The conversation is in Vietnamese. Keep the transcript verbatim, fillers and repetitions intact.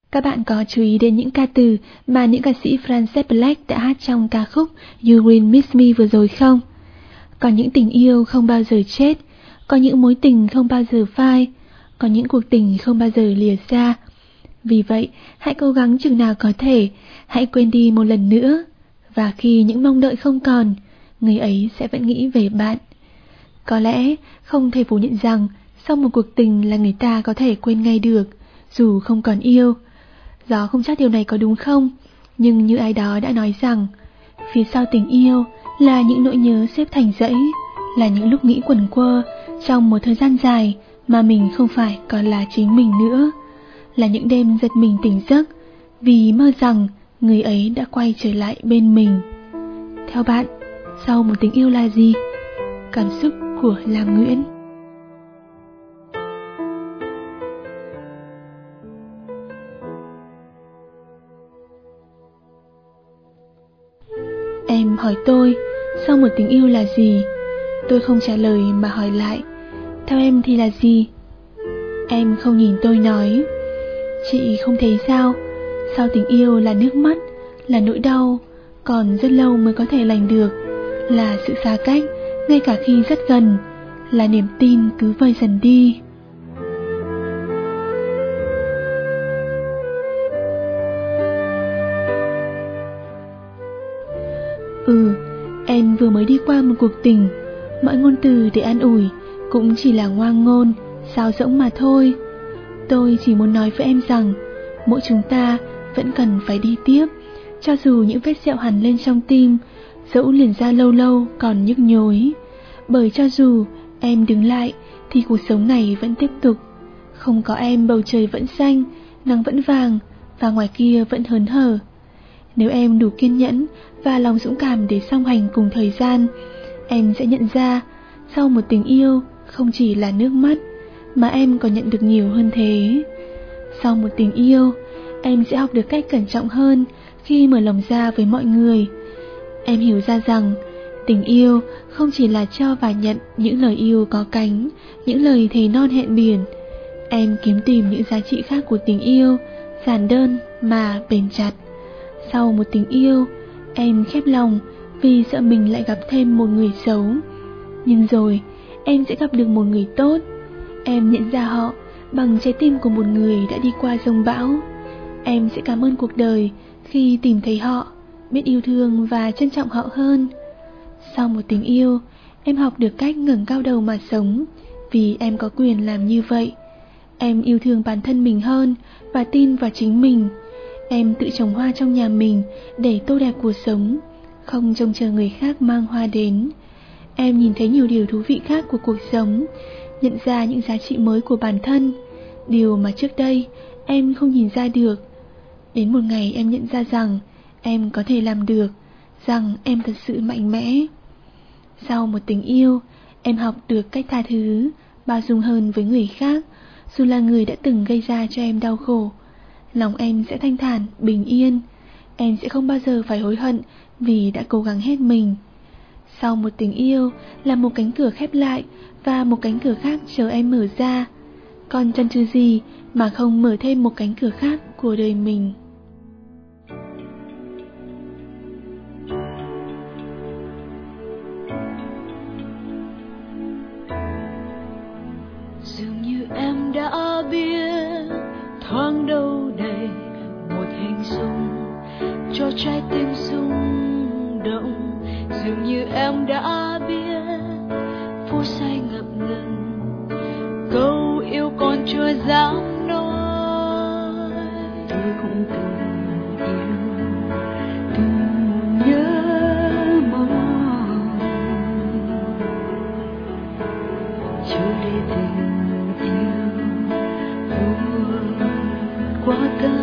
Các bạn có chú ý đến những ca từ mà những ca sĩ Frances Black đã hát trong ca khúc You Will Miss Me vừa rồi không? Có những tình yêu không bao giờ chết, có những mối tình không bao giờ phai, có những cuộc tình không bao giờ lìa xa. Vì vậy, hãy cố gắng chừng nào có thể, hãy quên đi một lần nữa. Và khi những mong đợi không còn, người ấy sẽ vẫn nghĩ về bạn. Có lẽ không thể phủ nhận rằng sau một cuộc tình là người ta có thể quên ngay được, dù không còn yêu. Gió không chắc điều này có đúng không, nhưng như ai đó đã nói rằng, phía sau tình yêu là những nỗi nhớ xếp thành dãy, là những lúc nghĩ quẩn quơ trong một thời gian dài mà mình không phải còn là chính mình nữa, là những đêm giật mình tỉnh giấc vì mơ rằng người ấy đã quay trở lại bên mình. Theo bạn, sau một tình yêu là gì? Cảm xúc của Lam Nguyễn. Em hỏi tôi, sau một tình yêu là gì? Tôi không trả lời mà hỏi lại, theo em thì là gì? Em không nhìn tôi nói, chị không thấy sao? Sau tình yêu là nước mắt, là nỗi đau, còn rất lâu mới có thể lành được, là sự xa cách, ngay cả khi rất gần, là niềm tin cứ vơi dần đi. Ừ, em vừa mới đi qua một cuộc tình, mọi ngôn từ để an ủi cũng chỉ là ngoang ngôn, sáo rỗng mà thôi. Tôi chỉ muốn nói với em rằng, mỗi chúng ta vẫn cần phải đi tiếp, cho dù những vết sẹo hằn lên trong tim, dẫu liền ra lâu lâu còn nhức nhối. Bởi cho dù em đứng lại thì cuộc sống này vẫn tiếp tục. Không có em bầu trời vẫn xanh, nắng vẫn vàng và ngoài kia vẫn hớn hở. Nếu em đủ kiên nhẫn và lòng dũng cảm để song hành cùng thời gian, em sẽ nhận ra sau một tình yêu không chỉ là nước mắt mà em còn nhận được nhiều hơn thế. Sau một tình yêu, em sẽ học được cách cẩn trọng hơn khi mở lòng ra với mọi người. Em hiểu ra rằng tình yêu không chỉ là cho và nhận những lời yêu có cánh, những lời thề non hẹn biển. Em kiếm tìm những giá trị khác của tình yêu, giản đơn mà bền chặt. Sau một tình yêu, em khép lòng vì sợ mình lại gặp thêm một người xấu. Nhưng rồi, em sẽ gặp được một người tốt. Em nhận ra họ bằng trái tim của một người đã đi qua giông bão. Em sẽ cảm ơn cuộc đời khi tìm thấy họ, biết yêu thương và trân trọng họ hơn. Sau một tình yêu, em học được cách ngẩng cao đầu mà sống, vì em có quyền làm như vậy. Em yêu thương bản thân mình hơn và tin vào chính mình. Em tự trồng hoa trong nhà mình để tô đẹp cuộc sống, không trông chờ người khác mang hoa đến. Em nhìn thấy nhiều điều thú vị khác của cuộc sống, nhận ra những giá trị mới của bản thân, điều mà trước đây em không nhìn ra được. Đến một ngày em nhận ra rằng em có thể làm được, rằng em thật sự mạnh mẽ. Sau một tình yêu, em học được cách tha thứ, bao dung hơn với người khác, dù là người đã từng gây ra cho em đau khổ. Lòng em sẽ thanh thản, bình yên. Em sẽ không bao giờ phải hối hận vì đã cố gắng hết mình. Sau một tình yêu là một cánh cửa khép lại và một cánh cửa khác chờ em mở ra. Còn chần chừ gì mà không mở thêm một cánh cửa khác của đời mình. Dường như em đã biết thoáng đâu đây một hình dung cho trái tim rung động. Dường như em đã biết phút giây ngập ngừng câu yêu còn chưa dám nói. Tôi cũng từng yêu, từng nhớ mong trôi đi tình yêu vượt qua cơn